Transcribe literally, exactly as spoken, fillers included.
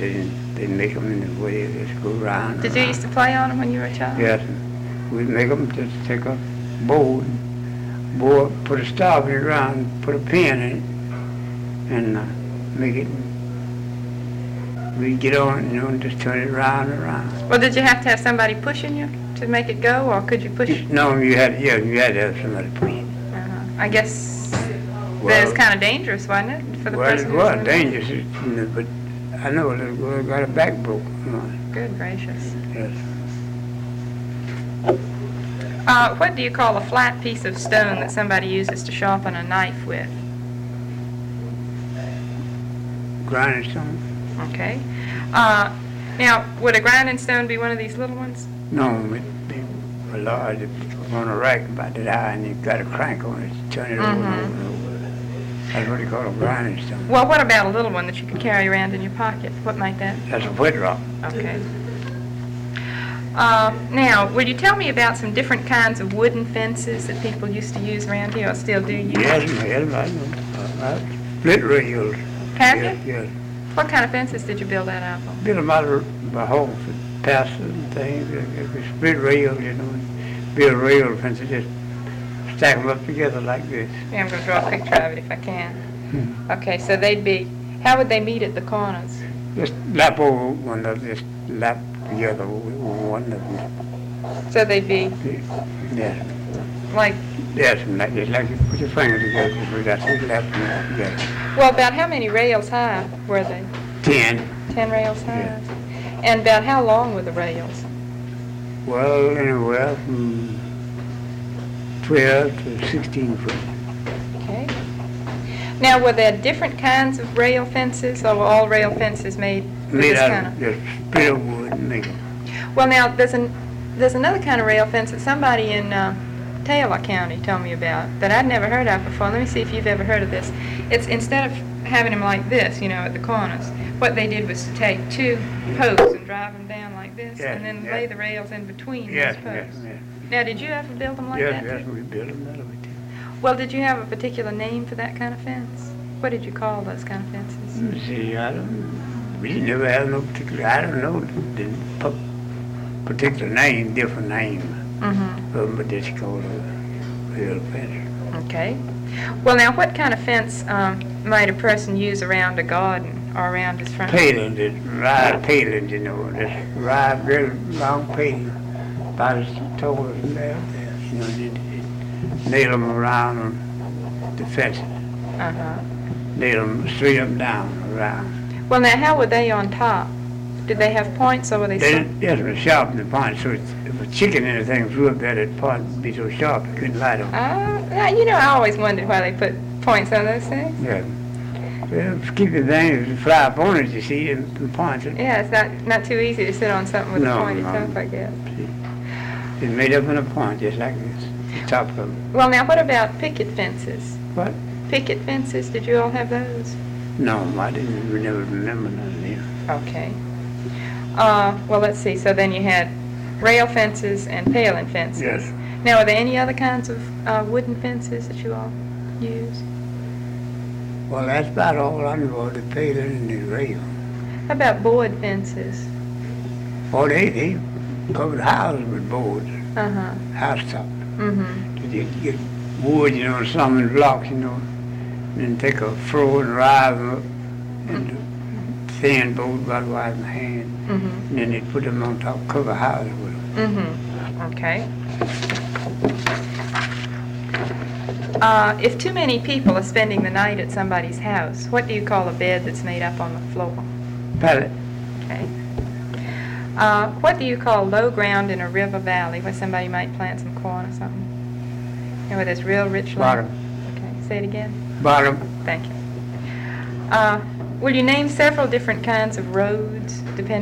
they, they make them in the way they just go around. Did you around. used to play on them when you were a child? Yes. We'd make them just take a board, board, put a stop in it around, put a pin in it, and uh, make it. We'd get on it, you know, and just turn it around and around. Well, did you have to have somebody pushing you to make it go, or could you push? No, you had, yeah, you had to have somebody push it. Uh-huh. I guess Well, that was kind of dangerous, wasn't it, for the well, person? it who was doing it? dangerous, you know, but I know a little girl got her back broke. You know. Good gracious. Yes. Uh, what do you call a flat piece of stone that somebody uses to sharpen a knife with? Grinding stone? Okay. Uh, now, would a grinding stone be one of these little ones? No, it'd be a large, it was on a rack about that high, and you got a crank on it, turn it over and over and over. That's what you call a grinding stone. Well, what about a little one that you could carry around in your pocket? What might that? That's a wet rock. Okay. Uh, now, would you tell me about some different kinds of wooden fences that people used to use around here, or still do use? Yes, yes, I know. Uh, split rails. Have Yes, you? yes. What kind of fences did you build that out of? Build them out of a hole for passes and things. uh, uh, Split rails, you know, and build rail fences, just stack them up together like this. Yeah, I'm going to draw a picture of it if I can. Hmm. Okay, so they'd be, how would they meet at the corners? Just lap over one another, just lap together with one of them. So they'd be Yes, like, yes, and like, just like you put your fingers together, just that's it, lap them together. well, about how many rails high were they? Ten. Ten rails high? Yeah. And about how long were the rails? Well, anywhere from twelve to sixteen foot. Okay. Now, were there different kinds of rail fences, or were all rail fences made with Made this out kind of of? just split wood and make them. Well, now, there's an there's another kind of rail fence that somebody in uh, Taylor County told me about that I'd never heard of before. Let me see if you've ever heard of this. It's instead of having them like this, you know, at the corners, what they did was to take two posts and drive them down like this, Yes, and then yes. lay the rails in between Yes, those yes, posts. yes. Now, did you ever build them like Yes, that? yes, too? we built them that way too. Well, did you have a particular name for that kind of fence? What did you call those kind of fences? You see, I don't, we never had no particular, I don't know the pu- particular name, different name, Mm-hmm. of them, but just called a real fence. Okay. Well, now, what kind of fence um, might a person use around a garden or around his front? Palings, just ride palings, you know, just ride very long palings, about as tall as them there, there, you know, and then nail them around on the fences, Uh-huh. nail them straight up and down around. Well, now, how were they on top? Did they have points, or were they? They so- didn't, yes, it was sharp in the point, so it's, if a chicken or anything flew up there, that point would be so sharp you couldn't light them. Uh, yeah, you know, I always wondered why they put points on those things. Yeah. Well, to keep the thing to fly up on it, you see, and the points. It, Yeah, it's not not too easy to sit on something with No, a pointed no. top, I guess. it's made up in a point, just like this, the top of it. Well, now, what about picket fences? What? Picket fences, did you all have those? No, I didn't, we never remember none of them. Okay. Uh, well, let's see. So then you had rail fences and paling fences. Yes. Now, are there any other kinds of uh, wooden fences that you all use? Well, that's about all I know of the paling and the rail. How about board fences? Oh, they, they covered houses with boards, Uh-huh. house top. Mm-hmm. You get wood, you know, some in blocks, you know, and then take a furrow and rise them up into thin boards about wide in the hand. Mm-hmm. And then they put them on top, cover houses with them. Mm-hmm. Okay. Uh, if too many people are spending the night at somebody's house, what do you call a bed that's made up on the floor? Pallet. Okay. Uh, what do you call low ground in a river valley where somebody might plant some corn or something? You know, where there's real rich land? Bottom. Okay, say it again. Bottom. Thank you. Uh, will you name several different kinds of roads, depending